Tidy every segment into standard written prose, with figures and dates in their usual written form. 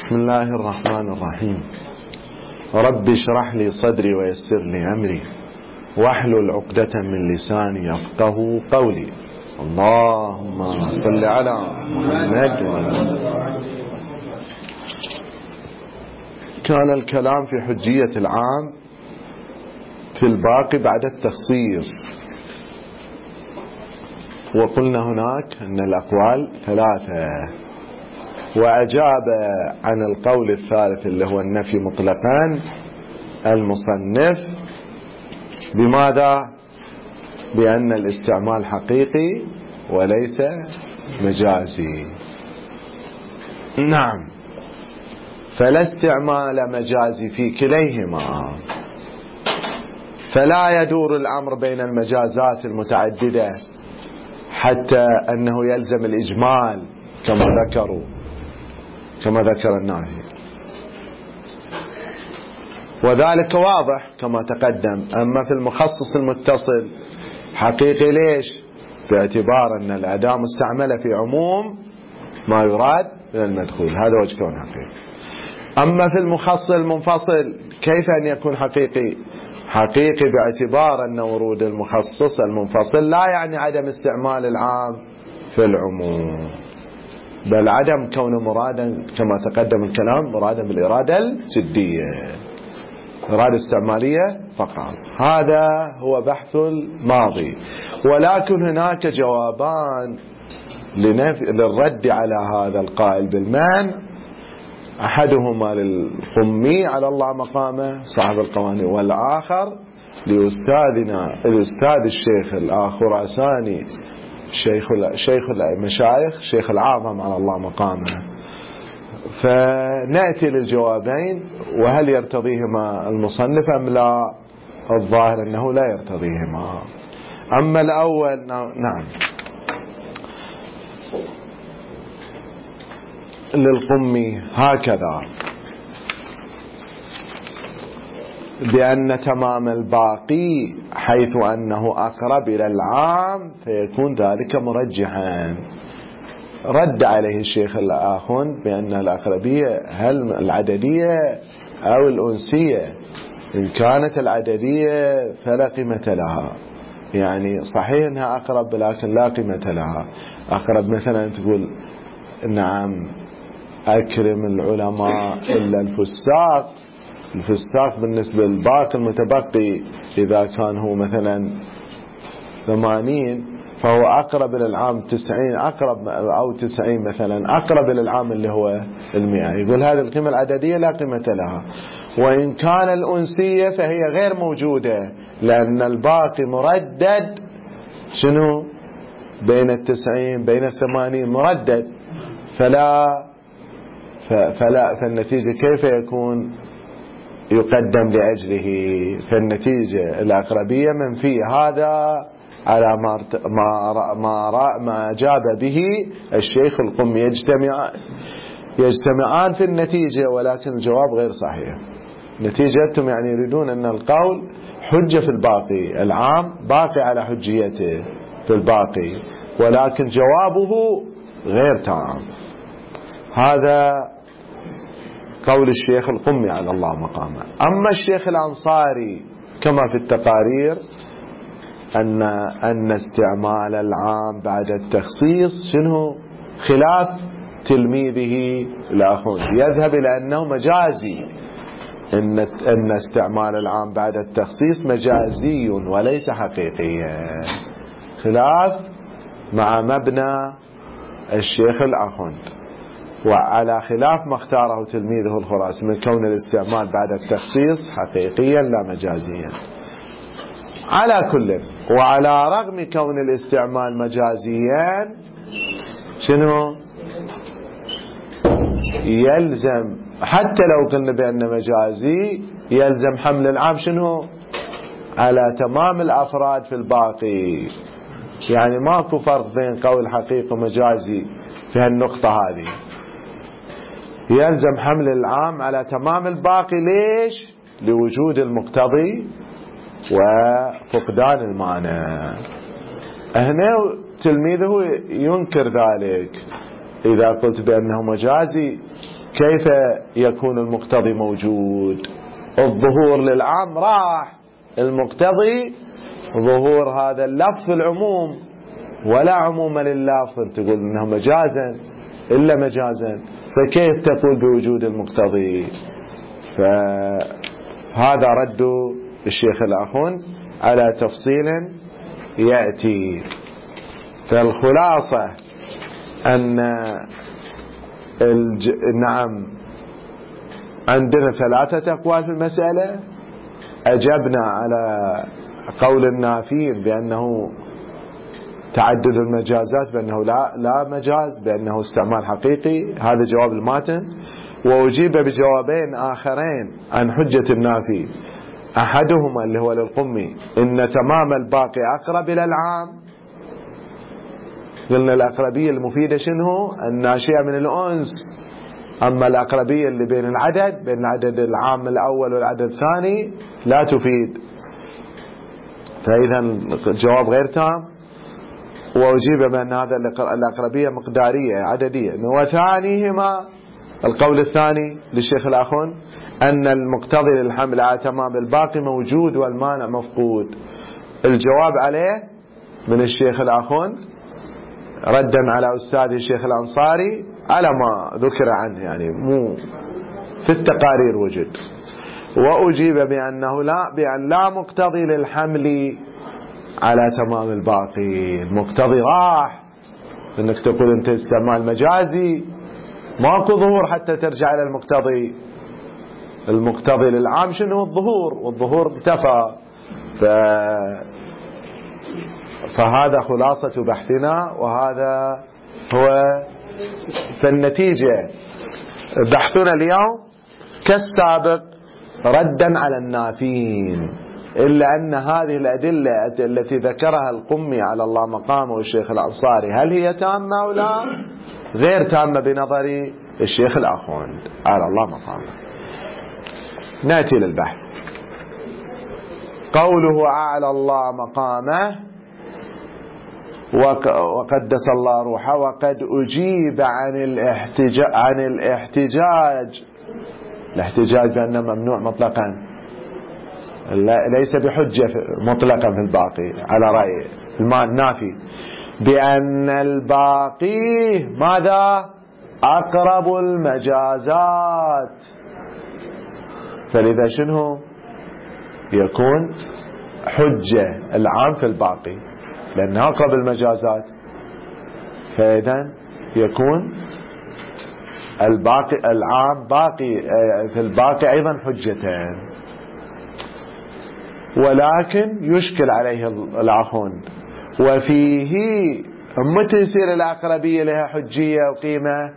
بسم الله الرحمن الرحيم. رب اشرح لي صدري ويسر لي أمري واحلل عقدة من لساني يفقه قولي. اللهم صل على محمد كان الكلام في حجية العام في الباقي بعد التخصيص، وقلنا هناك أن الأقوال ثلاثة، وأجاب عن القول الثالث اللي هو النفي مطلقا المصنف بماذا؟ بأن الاستعمال حقيقي وليس مجازي. نعم، فلا استعمال مجازي في كليهما، فلا يدور الأمر بين المجازات المتعددة حتى أنه يلزم الإجمال كما ذكر النافي، وذلك واضح كما تقدم. أما في المخصص المتصل حقيقي، ليش؟ باعتبار أن الأداة مستعملة في عموم ما يراد من المدخول، هذا وجه كون حقيقي. أما في المخصص المنفصل كيف أن يكون حقيقي؟ حقيقي باعتبار أن ورود المخصص المنفصل لا يعني عدم استعمال العام في العموم، بل عدم كونه مرادا كما تقدم الكلام مرادا بالإرادة الجدية، إرادة استعمالية فقط. هذا هو بحث الماضي، ولكن هناك جوابان للرد على هذا القائل بالمنع. أحدهما للقمي على الله مقامه صاحب القوانين، والآخر لأستاذنا الأستاذ الشيخ الخراساني شيخ المشايخ شيخ العظم على الله مقامه. فنأتي للجوابين، وهل يرتضيهما المصنف أم لا؟ الظاهر أنه لا يرتضيهما. أما الأول نعم، للقمي هكذا بأن تمام الباقي حيث أنه أقرب إلى العام فيكون ذلك مرجحا. رد عليه الشيخ الآخون بأن الأقربية هل العددية أو الأنسية؟ إن كانت العددية فلا قيمة لها، يعني صحيح أنها أقرب لكن لا قيمة لها. أقرب مثلا تقول نعم أكرم العلماء إلا الفساق بالنسبة للباقي المتبقي إذا كان هو مثلا 80 فهو أقرب إلى العام 90 أقرب، أو 90 مثلا أقرب إلى العام اللي هو 100. يقول هذه القيمة العددية لا قيمة لها. وإن كان الأنسية فهي غير موجودة، لأن الباقي مردد شنو بين 90 بين 80 مردد، فالنتيجة كيف يكون يقدم لأجله؟ فالنتيجة الأقربية منفية. هذا على ما أجاب به الشيخ القمي. يجتمعان في النتيجة، ولكن الجواب غير صحيح. نتيجتهم يعني يريدون أن القول حجة في الباقي، العام باقي على حجيته في الباقي، ولكن جوابه غير تام. هذا قول الشيخ القمي على الله مقامه. أما الشيخ الأنصاري كما في التقارير أن استعمال العام بعد التخصيص شنو؟ خلاف تلميذه الآخون، يذهب إلى أنه مجازي، أن استعمال العام بعد التخصيص مجازي وليس حقيقيا، خلاف مع مبنى الشيخ الآخون، وعلى خلاف ما اختاره تلميذه الخراسي من كون الاستعمال بعد التخصيص حقيقيا لا مجازيا. على كل، وعلى رغم كون الاستعمال مجازيا شنو يلزم؟ حتى لو قلنا بأن مجازي يلزم حمل العام شنو على تمام الأفراد في الباقي. يعني ماكو فرق بين قول حقيقي ومجازي في هالنقطة هذه. يلزم حمل العام على تمام الباقي. ليش؟ لوجود المقتضي وفقدان المانع. هنا تلميذه ينكر ذلك. إذا قلت بأنه مجازي كيف يكون المقتضي موجود؟ الظهور للعام راح، المقتضي ظهور هذا اللفظ في العموم، ولا عموم لللفظ تقول انه مجازا الا مجازا، فكيف تقول بوجود المقتضي؟ فهذا رد الشيخ الأخون على تفصيل يأتي. فالخلاصة أن نعم عندنا ثلاثة أقوال في المسألة. أجبنا على قول النافين بأنه تعدد المجازات، بأنه لا مجاز، بأنه استعمال حقيقي، هذا جواب الماتن. وأجيب بجوابين آخرين عن حجة النافي، أحدهما اللي هو للقمي إن تمام الباقي أقرب إلى العام. قلنا الأقربية المفيدة شنو؟ الناشئة من الأنس. أما الأقربية اللي بين العدد، بين العدد العام الأول والعدد الثاني، لا تفيد. فإذا الجواب غير تام. وأجيب بأن هذا الأقربية مقدارية عددية. وثانيهما القول الثاني للشيخ الأخون أن المقتضي للحمل على تمام الباقي موجود والمانع مفقود. الجواب عليه من الشيخ الأخون ردا على أستاذ الشيخ الأنصاري على ما ذكر عنه، يعني مو في التقارير وجد. وأجيب بأنه بأن لا مقتضي للحمل على تمام الباقي. المقتضي راح، انك تقول انت استعمال مجازي، ماكو ظهور حتى ترجع الى المقتضي. المقتضي للعام شنو؟ الظهور، والظهور انتفى. فهذا خلاصة بحثنا، وهذا هو في النتيجة بحثنا اليوم كالسابق ردا على النافين، إلا أن هذه الأدلة التي ذكرها القمي على الله مقامه والشيخ الأنصاري هل هي تامة أو لا؟ غير تامة بنظر الشيخ الأخوند على الله مقامه. نأتي للبحث. قوله أعلى الله مقامه وقدس الله روحه وقد أجيب عن الاحتجاج بأنه ممنوع مطلقا، ليس بحجة مطلقا في الباقي على رأي النافي، بأن الباقي ماذا؟ أقرب المجازات. فلذا شنو يكون حجة العام في الباقي لأنه أقرب المجازات، فإذا يكون الباقي العام باقي في الباقي أيضا حجتين. ولكن يشكل عليه الأخون وفيه متى يصير الأقربية لها حجية وقيمة؟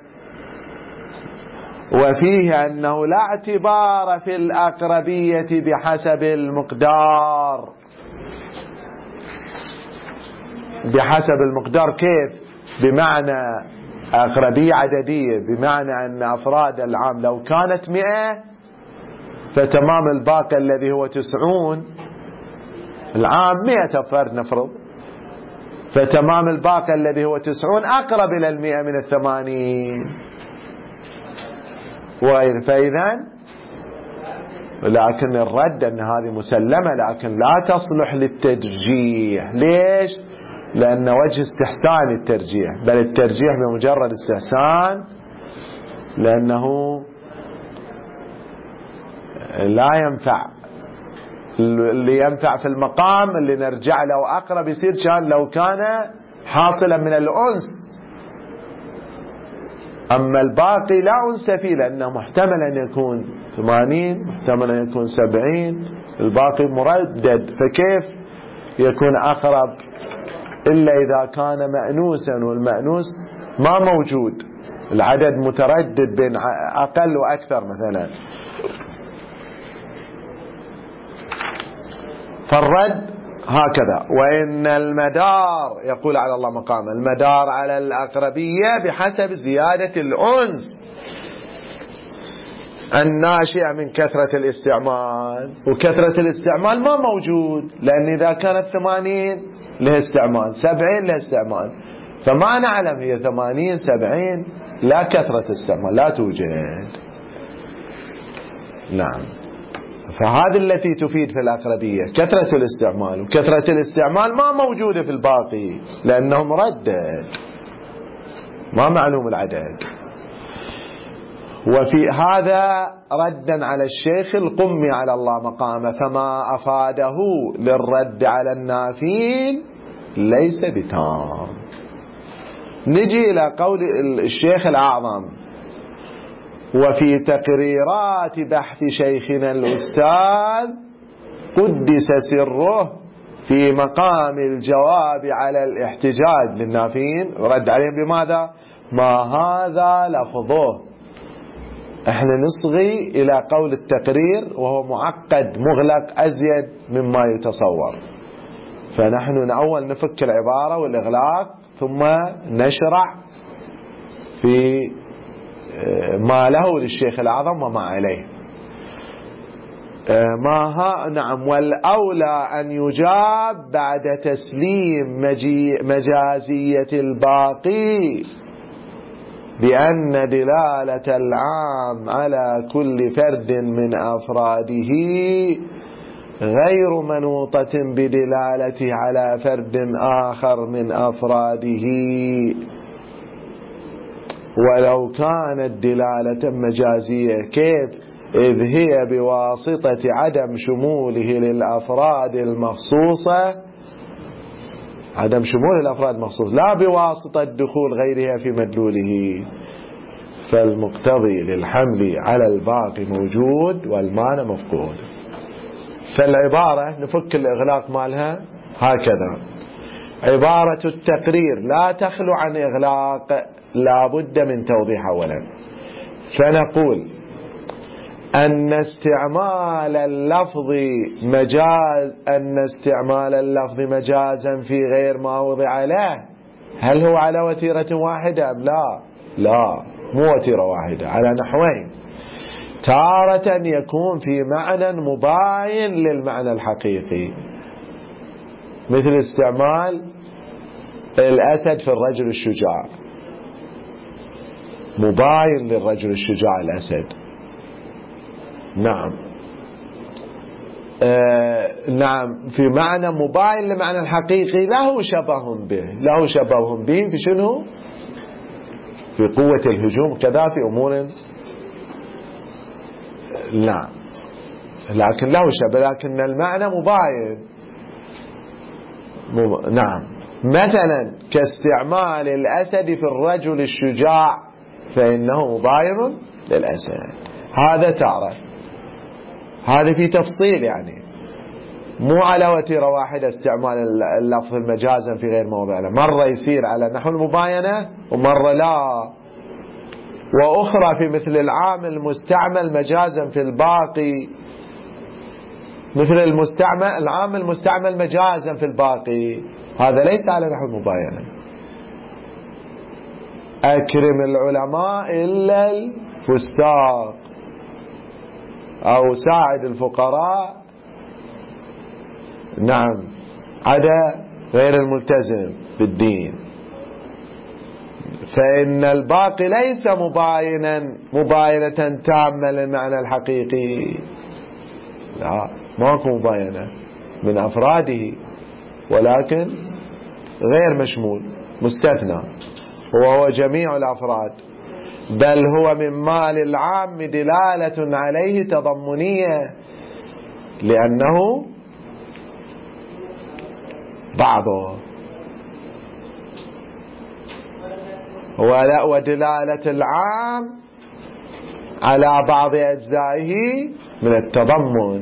وفيه أنه لا اعتبار في الأقربية بحسب المقدار. بحسب المقدار كيف؟ بمعنى أقربية عددية، بمعنى أن أفراد العام لو كانت 100 فتمام الباقي الذي هو 90، العام 100 فرد نفرض، فتمام الباقي الذي هو 90 أقرب إلى 100 من 80. فإذا لكن الرد أن هذه مسلمة لكن لا تصلح للترجيح. ليش؟ لأن وجه استحسان الترجيح، بل الترجيح بمجرد استحسان، لأنه لا ينفع. اللي ينفع في المقام اللي نرجع له أقرب يصير كان لو كان حاصلا من الأنس. أما الباقي لا أنس فيه، لأنه محتمل أن يكون 80، محتمل أن يكون 70، الباقي مردد، فكيف يكون أقرب إلا إذا كان مأنوسا، والمأنوس ما موجود، العدد متردد بين أقل وأكثر مثلا. فالرد هكذا. وإن المدار يقول على الله مقام المدار على الأقربية بحسب زيادة الأنس الناشئة من كثرة الاستعمال، وكثرة الاستعمال ما موجود، لأن إذا كانت 80 لها استعمال، 70 لها استعمال، فما نعلم هي 80 70 لا كثرة استعمال، لا توجد. نعم. فهذه التي تفيد في الأقربية كثرة الاستعمال، وكثرة الاستعمال ما موجودة في الباقي لأنه مردد ما معلوم العدد. وفي هذا ردا على الشيخ القمي على الله مقامه، فما أفاده للرد على النافين ليس بتام. نجي إلى قول الشيخ الأعظم: وفي تقريرات بحث شيخنا الأستاذ قدس سره في مقام الجواب على الاحتجاج للنافين، رد عليهم بماذا؟ ما هذا لفظه. احنا نصغي إلى قول التقرير وهو معقد مغلق أزيد مما يتصور، فنحن أول نفك العبارة والإغلاق ثم نشرع في ما له للشيخ الأعظم وما عليه. نعم. والأولى أن يجاب بعد تسليم مجازية الباقي بأن دلالة العام على كل فرد من أفراده غير منوطة بدلالته على فرد آخر من أفراده، ولو كانت دلالة مجازية. كيف؟ إذ هي بواسطة عدم شموله للأفراد المخصوصة، عدم شمول الأفراد المخصوص، لا بواسطة دخول غيرها في مدلوله، فالمقتضي للحمل على الباقي موجود والمانع مفقود. فالعبارة نفك الإغلاق مالها هكذا: عبارة التقرير لا تخلو عن إغلاق، لا بد من توضيح أولا. فنقول أن استعمال اللفظ مجازا في غير ما وضع له، هل هو على وتيرة واحدة أم لا؟ لا، مو وتيرة واحدة، على نحوين. تارة يكون في معنى مباين للمعنى الحقيقي، مثل استعمال الأسد في الرجل الشجاع، مباين للرجل الشجاع الأسد. نعم. نعم، في معنى مباين لمعنى الحقيقي له شبه به في شنو؟ في قوة الهجوم كذا، في أمور نعم، لكن له شبه، لكن المعنى مباين. نعم. مثلا كاستعمال الأسد في الرجل الشجاع فإنه مباين للأسد. هذا تعرف، هذا في تفصيل، يعني مو على وتيرة واحدة استعمال اللفظ المجازا في غير موضعه، مرة يصير على نحو المباينة ومرة لا. وأخرى في مثل العام المستعمل مجازا في الباقي، مثل العام المستعمل مجازا في الباقي، هذا ليس على نحو المباينة. أكرم العلماء إلا الفساق، أو ساعد الفقراء، نعم، عدا غير الملتزم بالدين، فإن الباقي ليس مباينة تامة للمعنى الحقيقي، لا، ماكو مباينة من أفراده، ولكن غير مشمول، مستثنى، وهو جميع الأفراد، بل هو مما للعام دلالة عليه تضمنية، لأنه بعضه، ودلالة العام على بعض أجزائه من التضمن.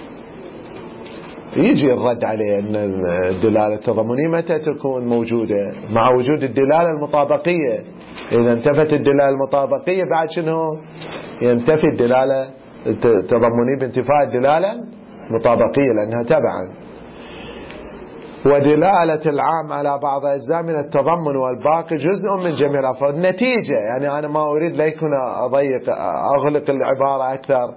يجي الرد عليه أن الدلالة التضمنية متى تكون موجودة؟ مع وجود الدلالة المطابقية. إذا انتفت الدلالة المطابقية بعد شنو؟ ينتفي الدلالة التضمنية بانتفاء الدلالة المطابقية لأنها تبعا. ودلالة العام على بعض أجزاء من التضمن والباقي جزء من جميع الأفراد. النتيجة، يعني أنا ما أريد ليكون أغلق العبارة أكثر،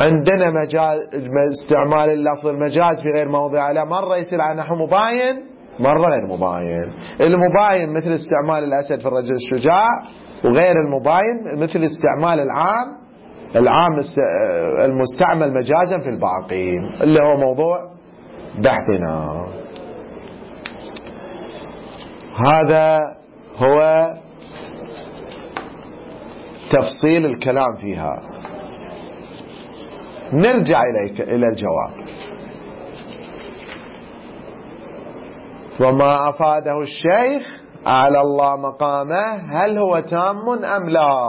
عندنا استعمال اللفظ المجاز في غير موضع له، مرة يصير على نحو مباين مرة غير مباين. المباين مثل استعمال الأسد في الرجل الشجاع، وغير المباين مثل استعمال العام المستعمل مجازا في الباقين، اللي هو موضوع بحثنا. هذا هو تفصيل الكلام فيها. نرجع إلى الجواب. وما أفاده الشيخ على الله مقامه هل هو تام أم لا؟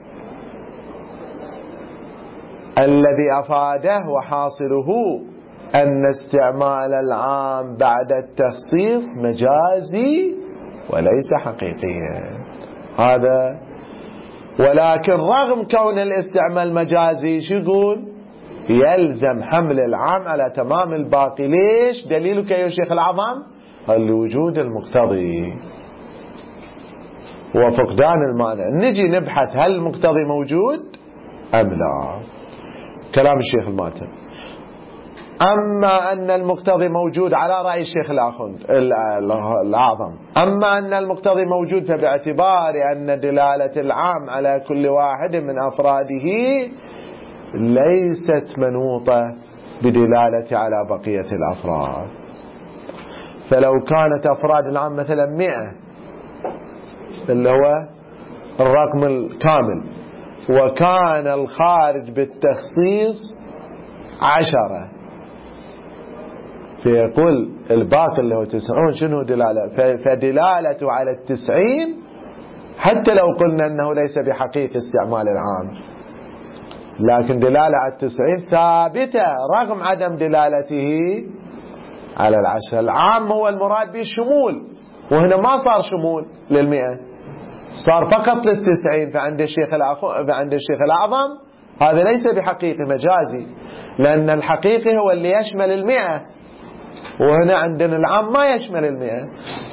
الذي أفاده وحاصله أن استعمال العام بعد التخصيص مجازي وليس حقيقيا. هذا ولكن رغم كون الاستعمال مجازي شو يقول؟ يلزم حمل العام على تمام الباقي. ليش؟ دليلك يا شيخ العظام لوجود المقتضي وفقدان المانع. نجي نبحث هل المقتضي موجود أم لا. كلام الشيخ الماتم: أما أن المقتضي موجود على رأي الشيخ الأعظم، أما أن المقتضي موجود فباعتبار أن دلالة العام على كل واحد من أفراده ليست منوطة بدلالة على بقية الأفراد. فلو كانت أفراد العام مثلا 100 اللي هو الرقم الكامل، وكان الخارج بالتخصيص 10، فيقول الباقي اللي هو 90 شنو دلالة؟ فدلالته على 90 حتى لو قلنا أنه ليس بحقيقة استعمال العام، لكن دلالة على 90 ثابتة رغم عدم دلالته على 10. العام هو المراد به الشمول، وهنا ما صار شمول لل100، صار فقط لل90. فعند الشيخ الأعظم هذا ليس بحقيقي، مجازي، لأن الحقيقي هو اللي يشمل 100، وهنا عندنا العام ما يشمل 100.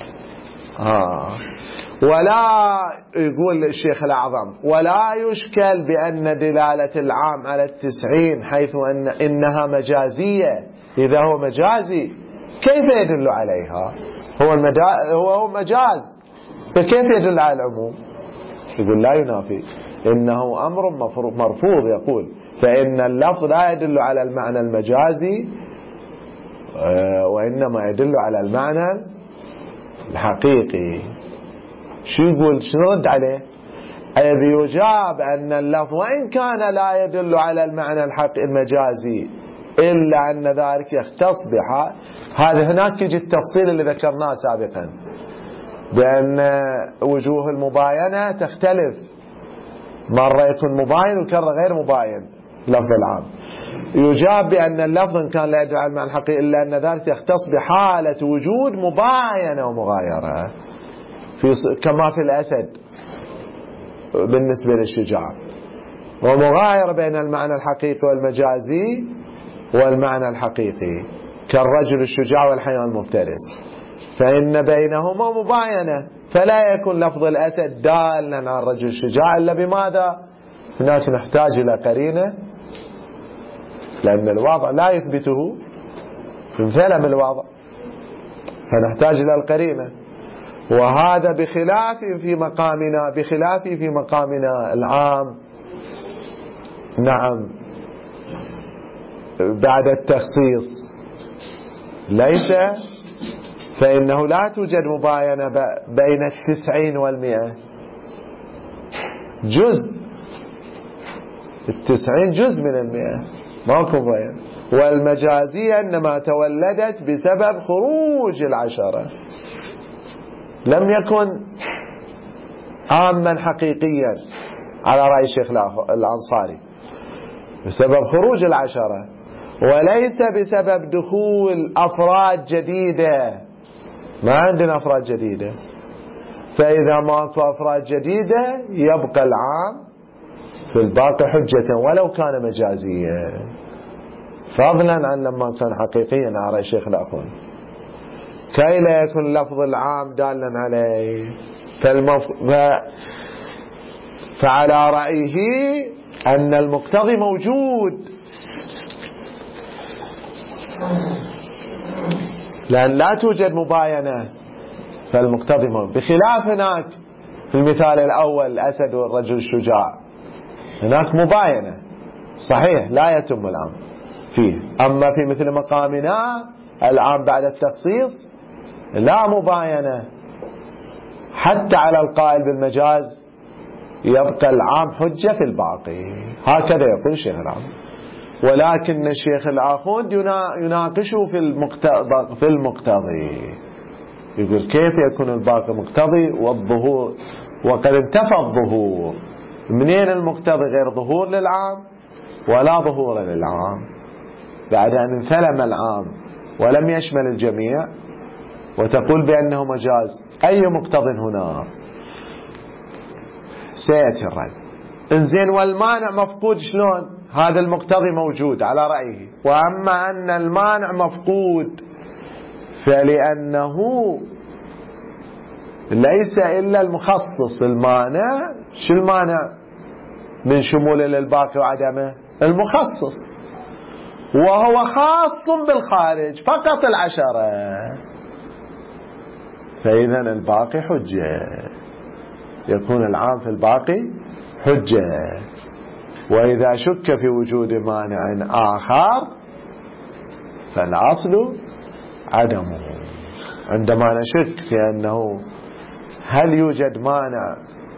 ولا يقول الشيخ الأعظم ولا يشكل بأن دلالة العام على 90 حيث إنها مجازية. إذا هو مجازي كيف يدل عليها؟ هو مجاز، فكيف يدل على العموم؟ يقول لا ينافي، إنه أمر مرفوض. يقول فإن اللفظ لا يدل على المعنى المجازي، وإنما يدل على المعنى الحقيقي. شو يقول؟ شو رد عليه؟ إذ يجاب أن اللفظ وإن كان لا يدل على المعنى المجازي إلا أن ذلك يختص بها. هذا هناك يجي التفصيل اللي ذكرناه سابقا، بأن وجوه المباينة تختلف، مرة يكون مباين وكرة غير مباين لفظ العام. يجاب بأن اللفظ إن كان لا يدل على المعنى الحقيقي إلا أن ذلك يختص بحالة وجود مباينة ومغايرة، كما في الأسد بالنسبة للشجاع، ومغايرة بين المعنى الحقيقي والمجازي والمعنى الحقيقي كالرجل الشجاع والحيوان المفترس، فإن بينهما مباينة، فلا يكون لفظ الأسد دالا على الرجل الشجاع إلا بماذا؟ هناك نحتاج إلى قرينة، لأن الواضع لا يثبته انفلم الواضع، فنحتاج إلى القرينة. وهذا بخلاف في مقامنا العام. نعم، بعد التخصيص ليس، فإنه لا توجد مباينة بين 90 و100، جزء 90 جزء من 100، ماكو مباينة. والمجازية إنما تولدت بسبب خروج 10، لم يكن عاما حقيقيا على رأي الشيخ الأنصاري، بسبب خروج 10 وليس بسبب دخول أفراد جديدة. ما عندنا أفراد جديدة، فإذا ماكو أفراد جديدة يبقى العام في الباقي حجة ولو كان مجازيا، فضلا عن لما كان حقيقيا على الشيخ الأخوان، كي لا يكون لفظ العام دالا عليه. فعلى رأيه أن المقتضي موجود، لأن لا توجد مباينة فالمقتضي موجود، بخلاف هناك في المثال الأول الأسد والرجل الشجاع هناك مباينة صحيح لا يتم العام فيه. أما في مثل مقامنا العام بعد التخصيص لا مباينة، حتى على القائل بالمجاز يبقى العام حجة في الباقي، هكذا يقول الشيخ العام. ولكن الشيخ الآخوند يناقشه في المقتضي، يقول كيف يكون الباقي مقتضي والظهور وقد انتفى الظهور؟ منين المقتضي غير ظهور للعام ولا ظهور للعام بعد أن انثلم العام ولم يشمل الجميع، وتقول بأنه مجاز؟ أي مقتض هنا؟ سيأتي الرد. انزين والمانع مفقود شلون؟ هذا المقتضي موجود على رأيه، وأما أن المانع مفقود فلأنه ليس إلا المخصص المانع. شو المانع من شموله للباقي وعدمه؟ المخصص، وهو خاص بالخارج فقط 10، فإذا الباقي حجة، يكون العام في الباقي حجة. وإذا شك في وجود مانع آخر فالأصل عدمه. عندما نشك في أنه هل يوجد مانع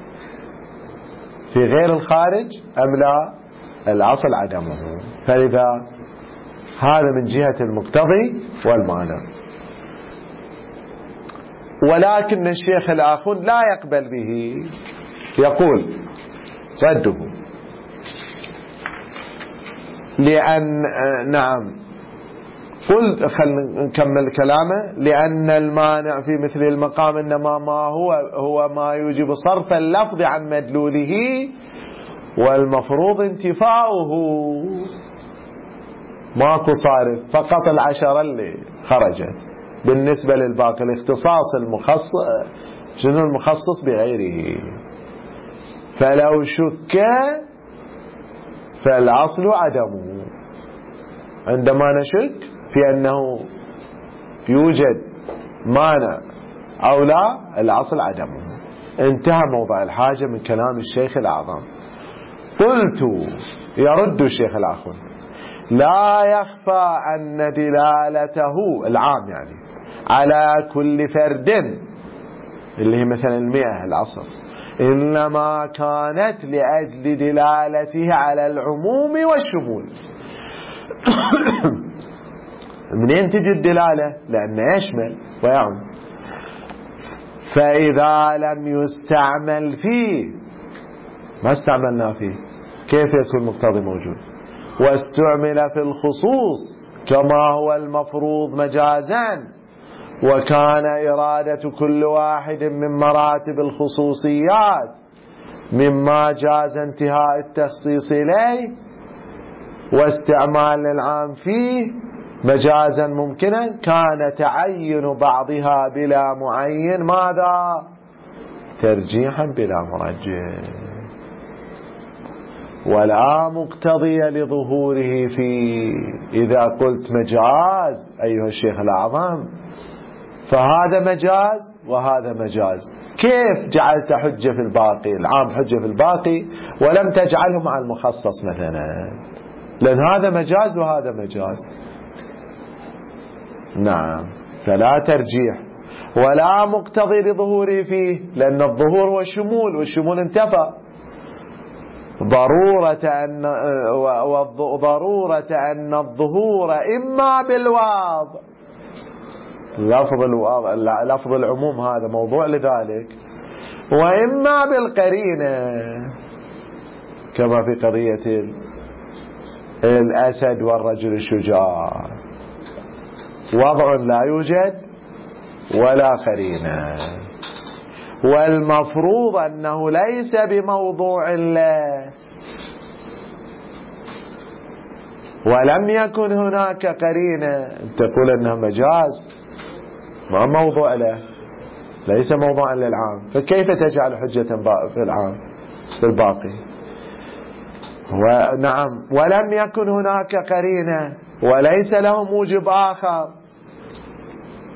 في غير الخارج أم لا، الأصل عدمه. فإذا هذا من جهة المقتضي والمانع. ولكن الشيخ الآخر لا يقبل به، يقول رده لأن نعم قل خلينا نكمل كلامه. لأن المانع في مثل المقام إنما ما هو ما يوجب صرف اللفظ عن مدلوله والمفروض انتفاؤه. ماكو صارف، فقط 10 اللي خرجت. بالنسبة للباقي الاختصاص المخصص، شنو المخصص بغيره. فلو شك فالأصل عدمه. عندما نشك في أنه يوجد مانع أو لا الأصل عدمه. انتهى موضع الحاجة من كلام الشيخ الأعظم. قلت يرد الشيخ الآخر لا يخفى أن دلالته العام يعني على كل فرد اللي هي مثلا 100 الأصل إنما كانت لأجل دلالته على العموم والشمول. منين تجي الدلالة؟ لأنه يشمل ويعم. فإذا لم يستعمل فيه، ما استعملنا فيه، كيف يكون مقتضي موجود؟ واستعمل في الخصوص كما هو المفروض مجازا، وكان إرادة كل واحد من مراتب الخصوصيات مما جاز انتهاء التخصيص إليه واستعمال العام فيه مجازا ممكنا، كان تعين بعضها بلا معين ماذا؟ ترجيحا بلا مرجح، ولا مقتضي لظهوره فيه. إذا قلت مجاز أيها الشيخ الأعظم فهذا مجاز وهذا مجاز، كيف جعلت حجة في الباقي العام حجة في الباقي ولم تجعله مع المخصص مثلا؟ لأن هذا مجاز وهذا مجاز. نعم، فلا ترجيح ولا مقتضي لظهوره فيه، لأن الظهور هو الشمول والشمول انتفى. ضرورة أن الظهور إما بالواضع، لفظ العموم هذا موضوع لذلك، وإما بالقرينة كما في قضية الأسد والرجل الشجاع، وضع لا يوجد ولا قرينة. والمفروض أنه ليس بموضوع له، ولم يكن هناك قرينة تقول أنها مجاز، ما موضوع له، ليس موضوعا للعام، فكيف تجعل حجة في العام في الباقي؟ ونعم، ولم يكن هناك قرينة وليس له موجب آخر،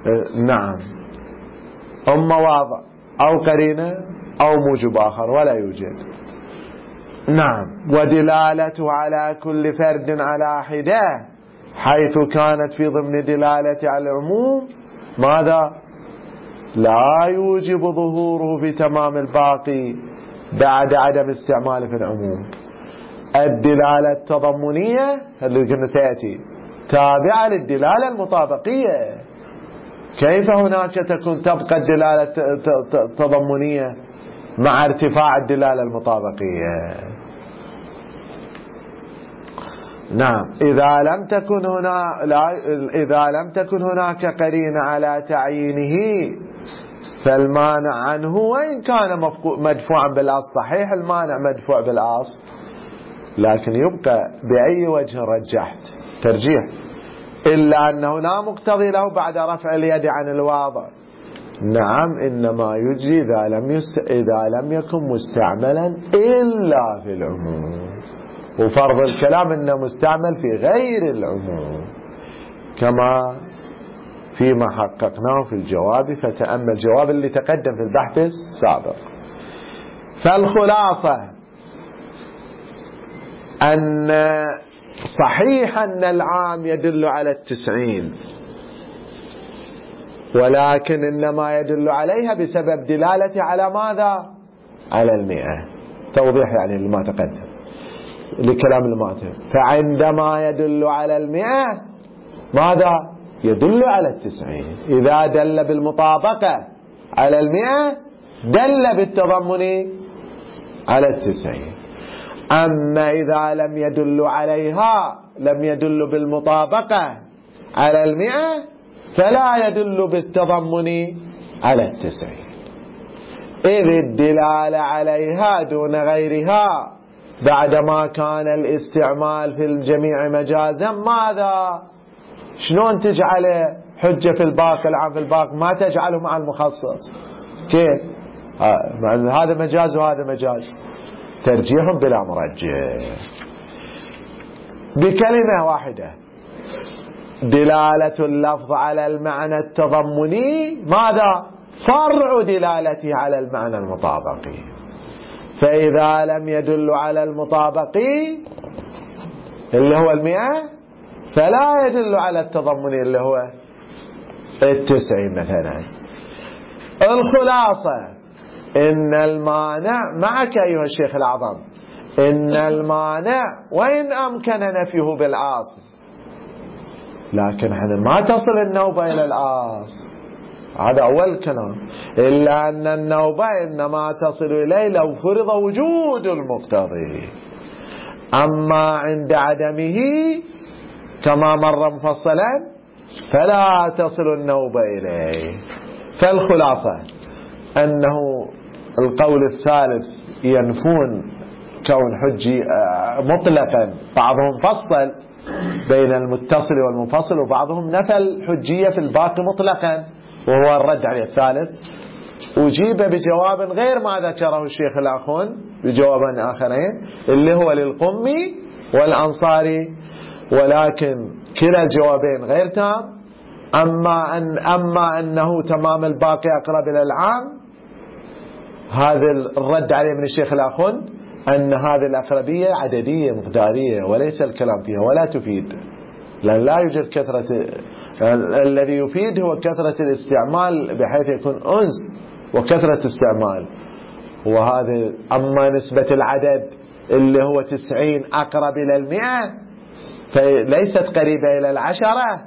نعم، أما واضع أو قرينة أو موجب آخر ولا يوجد. نعم. ودلالته على كل فرد على حدة حيث كانت في ضمن دلالة على العموم ماذا؟ لا يوجب ظهوره في تمام الباقي بعد عدم استعماله في العموم. الدلالة التضمنية اللي قلنا سيأتي تابعة للدلالة المطابقية. كيف هناك تبقى الدلالة التضمنية مع ارتفاع الدلالة المطابقية؟ نعم. إذا لم تكن هناك قرينة على تعيينه فالمانع عنه وإن كان مدفوعا بالأصل. صحيح المانع مدفوع بالأصل، لكن يبقى بأي وجه رجحت ترجيح، إلا أنه لا مقتضي له بعد رفع اليد عن الواضع. نعم، إنما يجري إذا لم يكن مستعملا إلا في العموم، وفرض الكلام إنه مستعمل في غير العموم كما فيما حققناه في الجواب. فتأمل الجواب اللي تقدم في البحث السابق. فالخلاصة أن صحيح أن العام يدل على 90، ولكن إنما يدل عليها بسبب دلالته على ماذا؟ على 100. توضيح يعني لما تقدم لكلام الماتن. فعندما يدل على 100 ماذا؟ يدل على 90. إذا دل بالمطابقة على 100 دل بالتضمن على 90. أما إذا لم يدل عليها، لم يدل بالمطابقة على 100 فلا يدل بالتضمن على 90. إذ الدلالة عليها دون غيرها بعدما كان الاستعمال في الجميع مجازا ماذا؟ شلون تجعله حجة في الباقي العام في الباقي ما تجعله مع المخصص؟ كيف؟ هذا مجاز وهذا مجاز. ترجيح بلا مرجح. بكلمة واحدة، دلالة اللفظ على المعنى التضمني ماذا؟ فرع دلالته على المعنى المطابقي. فإذا لم يدل على المطابقي اللي هو 100 فلا يدل على التضمني اللي هو 90 مثلا. الخلاصة إن المانع معك أيها الشيخ الأعظم، إن المانع وإن أمكن نفيه بالأصل، لكن ما تصل النوبة إلى الأصل. هذا أول كلام. إلا أن النوبة إنما تصل إليه لو فرض وجود المقتضي، أما عند عدمه كما مر مفصلا فلا تصل النوبة إليه. فالخلاصة أنه القول الثالث ينفون كون حجي مطلقا، بعضهم فصل بين المتصل والمنفصل، وبعضهم نفى الحجية في الباقي مطلقا، وهو الرد على الثالث. أجيب بجواب غير ما ذكره الشيخ الأخون بجوابين آخرين اللي هو للقمي والأنصاري، ولكن كلا الجوابين غير تام. أما أنه تمام الباقي أقرب إلى العام، هذا الرد عليه من الشيخ الأخون أن هذه الأقربية عددية مقدارية وليس الكلام فيها ولا تفيد، لأن لا يوجد كثرة. الذي يفيد هو كثرة الاستعمال بحيث يكون أنس وكثرة استعمال. وهذا أما نسبة العدد اللي هو 90 أقرب إلى 100 فليست قريبة إلى 10،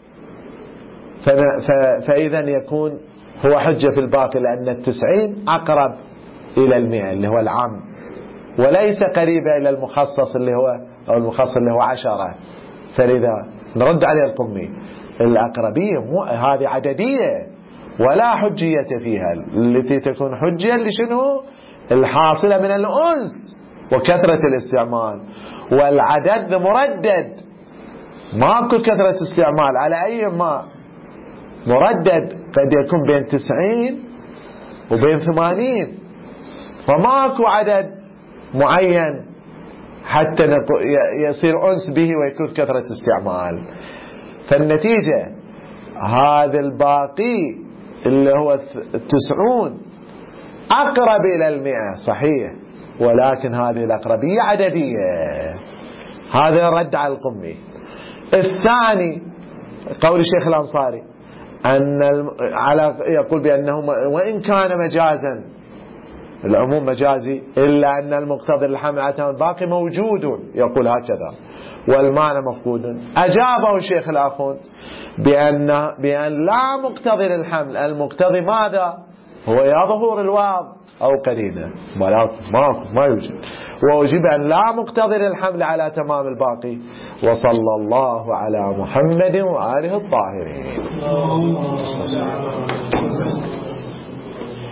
فإذا يكون هو حجة في الباقي، لأن 90 أقرب إلى 100 اللي هو العام، وليس قريبة إلى المخصص اللي هو أو المخصص اللي هو 10. فلذا نرد عليه القمي الأقربية هذه عددية ولا حجية فيها. التي تكون حجية لشنو؟ الحاصلة من الأنس وكثرة الاستعمال، والعدد مردد، ماكو كثرة استعمال على أي ما مردد، قد يكون بين 90 وبين 80، فماكو عدد معين حتى يصير أنس به ويكون كثرة استعمال. فالنتيجة هذا الباقي اللي هو 90 أقرب إلى 100 صحيح، ولكن هذه الأقربية عددية. هذا رد على القمي. الثاني قول الشيخ الأنصاري أن يقول بأنه وإن كان مجازا، العموم مجازي، إلا أن المقتضي للحمل على تمام الباقي موجود، يقول هكذا، والمعنى مفقود. أجابه الشيخ الآخر بأن لا مقتضي للحمل، المقتضي ماذا؟ هو يا ظهور الواو أو قرينة، ما يوجد. وأجيب أن لا مقتضي للحمل على تمام الباقي. وصلى الله على محمد وآله الطاهرين.